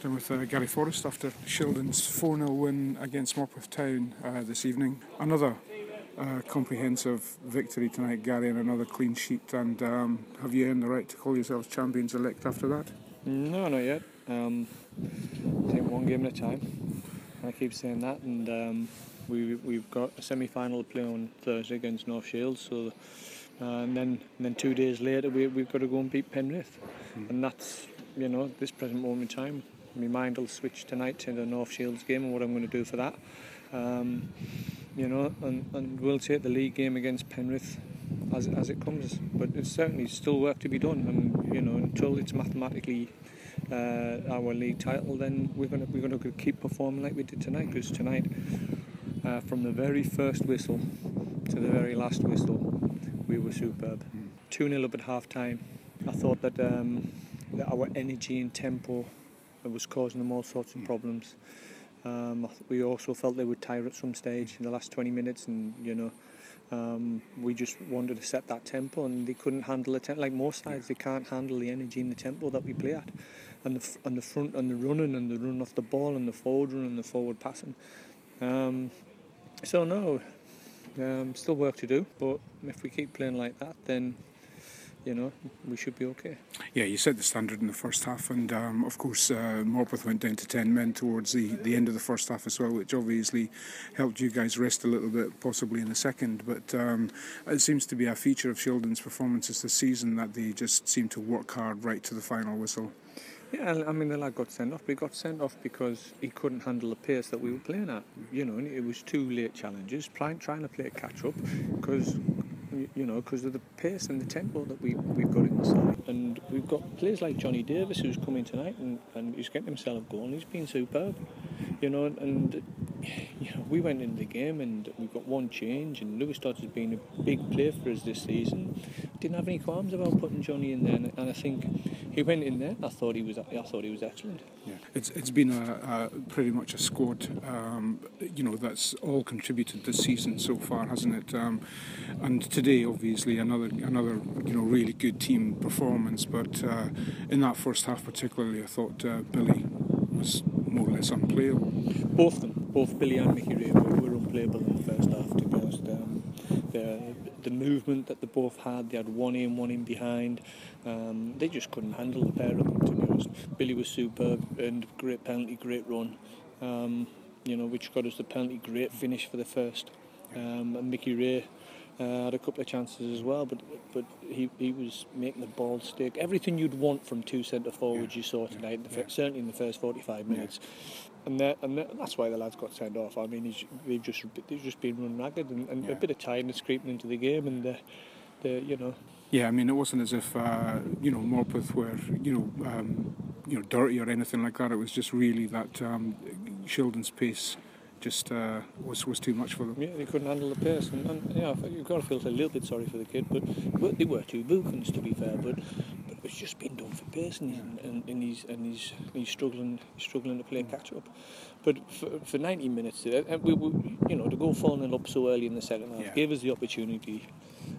chatting with Gary Forrest after Shildon's 4-0 win against Morpeth Town this evening. Another comprehensive victory tonight, Gary, and another clean sheet. And have you earned the right to call yourselves champions-elect after that? No, not yet. Take one game at a time. I keep saying that, and we've got a semi-final to play on Thursday against North Shields. So, and then 2 days later we've got to go and beat Penrith, and that's, this present moment in time. My mind will switch tonight to the North Shields game and what I'm going to do for that. And we'll take the league game against Penrith as it comes. But it's certainly still work to be done, and until it's mathematically our league title, then we're going to keep performing like we did tonight. Because tonight, from the very first whistle to the very last whistle, we were superb. 2-0 up at half time. I thought that our energy and tempo was causing them all sorts of problems. We also felt they would tire at some stage in the last 20 minutes, and we just wanted to set that tempo, and they couldn't handle the tempo. Like most sides, they can't handle the energy and the tempo that we play at, and the front and the running and the run off the ball and the forward run and the forward passing. Still work to do, but if we keep playing like that, then we should be okay. Yeah, you set the standard in the first half, and of course Morpeth went down to 10 men towards the end of the first half as well, which obviously helped you guys rest a little bit, possibly in the second. But it seems to be a feature of Shildon's performances this season that they just seem to work hard right to the final whistle. Yeah, I mean, the lad got sent off, but he got sent off because he couldn't handle the pace that we were playing at. And it was 2 late challenges, trying to play catch up, because of the pace and the tempo that we've got in the side. And we've got players like Johnny Davis, who's come in tonight and he's getting himself a goal, and he's been superb. We went into the game and we got one change, and Lewis Dodds has been a big player for us this season. Didn't have any qualms about putting Johnny in there, and I think he went in there. I thought he was excellent. Yeah, it's been a pretty much a squad, that's all contributed this season so far, hasn't it? And today, obviously, another really good team performance. But in that first half, particularly, I thought Billy was more or less unplayable. Both of them, both Billy and Mickey Ray, were unplayable in the first half, to be honest. The movement that they both had, they had one in behind. They just couldn't handle the pair of them, to be honest. Billy was superb, and great penalty, great run, which got us the penalty, great finish for the first. And Mickey Ray had a couple of chances as well, but he was making the ball stick. Everything you'd want from two centre forwards you saw tonight, certainly in the first 45 minutes. And that's why the lads got sent off. I mean, they've just been run ragged, and a bit of tiredness creeping into the game, and Yeah, I mean, it wasn't as if Morpeth were dirty or anything like that. It was just really that Shildon's pace just was too much for them. Yeah, they couldn't handle the pace, and you've got to feel a little bit sorry for the kid, but they were two Vulcans, to be fair, but it's just been done for pace, and he's struggling to play catch up. But for 90 minutes, we to go 4-0 up so early in the second half gave us the opportunity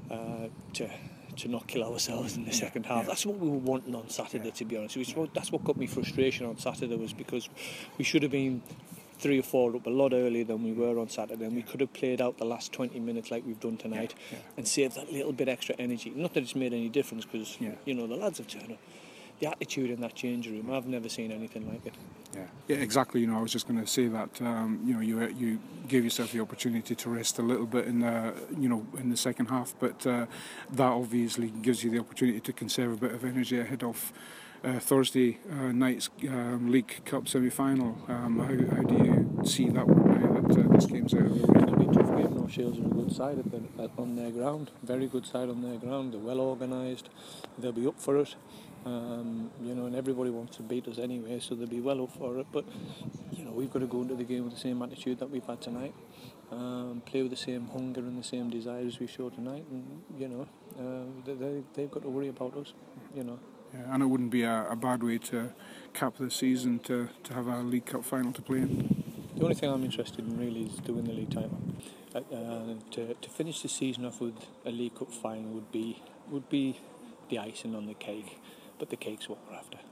to not kill ourselves in the second half. That's what we were wanting on Saturday, to be honest. That's what got me frustration on Saturday, was because we should have been 3 or 4 up a lot earlier than we were on Saturday, and we could have played out the last 20 minutes like we've done tonight and saved that little bit extra energy. Not that it's made any difference, because the lads have turned up. The attitude in that change room, I've never seen anything like it. Yeah, exactly. I was just going to say that you gave yourself the opportunity to rest a little bit in the second half, but that obviously gives you the opportunity to conserve a bit of energy ahead of Thursday night's League Cup semi-final. How do you see that one now that this game's out of the way? It's going to be a tough game. North Shields are a good side on their ground, very good side on their ground. They're well organised, they'll be up for it. And everybody wants to beat us anyway, so they'll be well up for it. But we've got to go into the game with the same attitude that we've had tonight, play with the same hunger and the same desire as we showed tonight, and they've got to worry about us. Yeah, and it wouldn't be a bad way to cap the season to have a League Cup final to play in. The only thing I'm interested in really is doing the league title. To finish the season off with a League Cup final would be the icing on the cake, but the cake's what we're after.